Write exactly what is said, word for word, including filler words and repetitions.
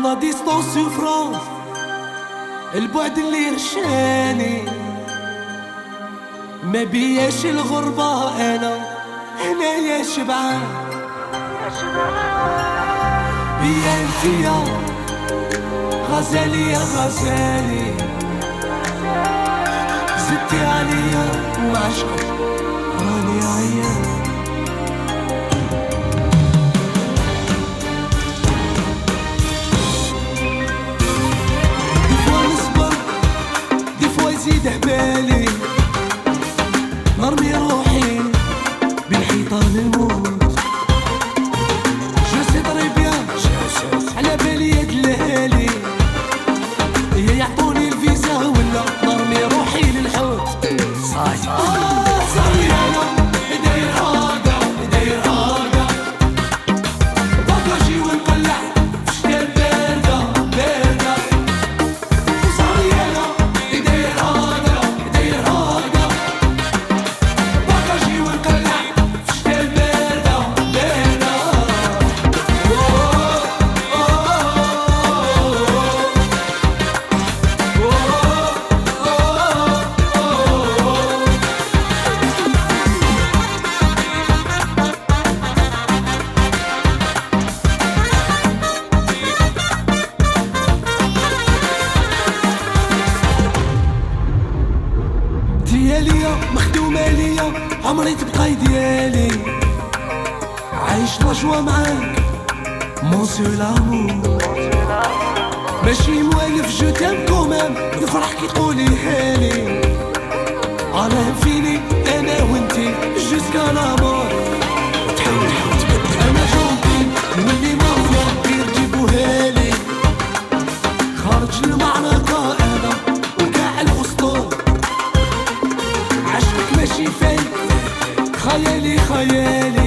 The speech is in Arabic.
لا ديستونس سوفرونس البعد اللي رشاني ما بياش الغربة انا هنايا شبعان بيا انتيا غزالي يا غزالي زدتي عليا وعشقك راني عيان زيد حبالي نرمي روحي بين حيطان الموت جو سي طري بيان على بالي يد الهالي هي يعطوني الفيزا ولا نرمي روحي للحوت صاي آه صاي انا داير هاكا داير هاكا باكاجي ونقلع في شتا باردة باردة صاي انا دياليا مخدومة ليا عمري تبقاي ديالي عايش لاجوا معاك مونسيو لامور ماشي موالف جو تام كومام نفرح كي تقولي هالي انا فيني انا وانتي جوسكا لامور تحاول تحاول تبدل انا جونتي نولي مافيا دير جيبو هالي خارج المعركة انا وكاع الاسطول ماشي فايق خيالي خيالي